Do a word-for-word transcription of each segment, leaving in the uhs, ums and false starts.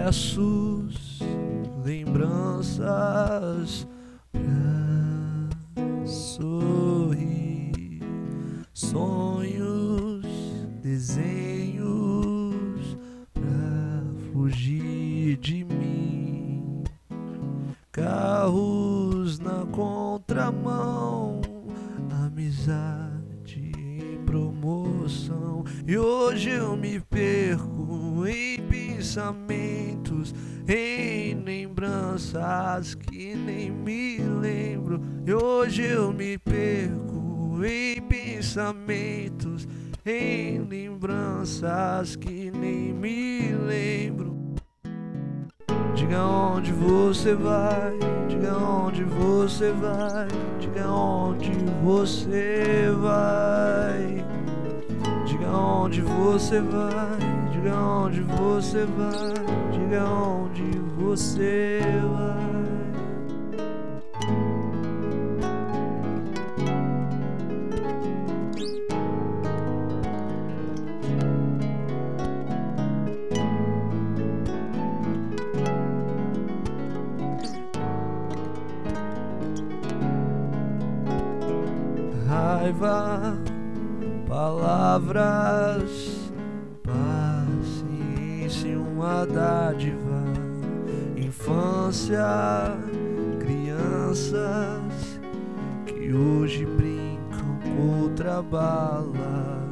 versos, lembranças pra sorrir, sonhos, desenhos pra fugir de mim, carros na contramão, amizade em promoção. E hoje eu me perco em pensamentos, em lembranças que nem me lembro. E hoje eu me perco em pensamentos, em lembranças que nem me lembro. Diga onde você vai, diga onde você vai, diga onde você vai. Diga onde você vai, diga onde você vai, diga onde você vai. Raiva, palavras, paciência, uma dádiva, infância, crianças que hoje brincam contra a bala,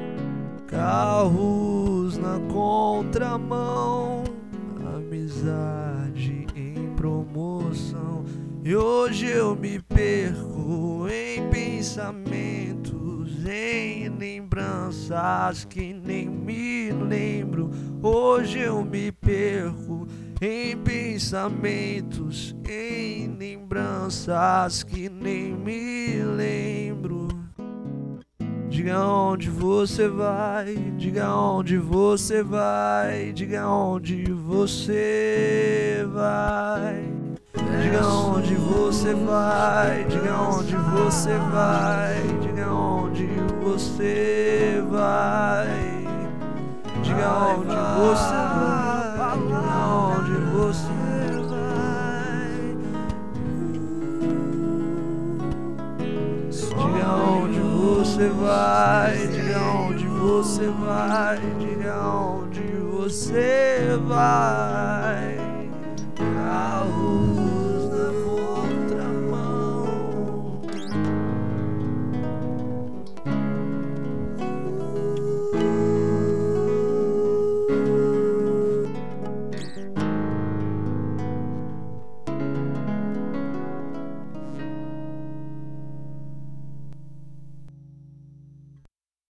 carros na contramão, amizade em promoção. E hoje eu me perco em pensamentos, em lembranças que nem me lembro. Hoje eu me perco em pensamentos, em lembranças que nem me lembro. Diga onde você vai, diga onde você vai, diga onde você vai. Diga onde você vai, diga onde você vai, diga onde você vai. Diga onde você vai, diga onde você vai. Diga onde você vai, diga onde você vai, diga onde você vai.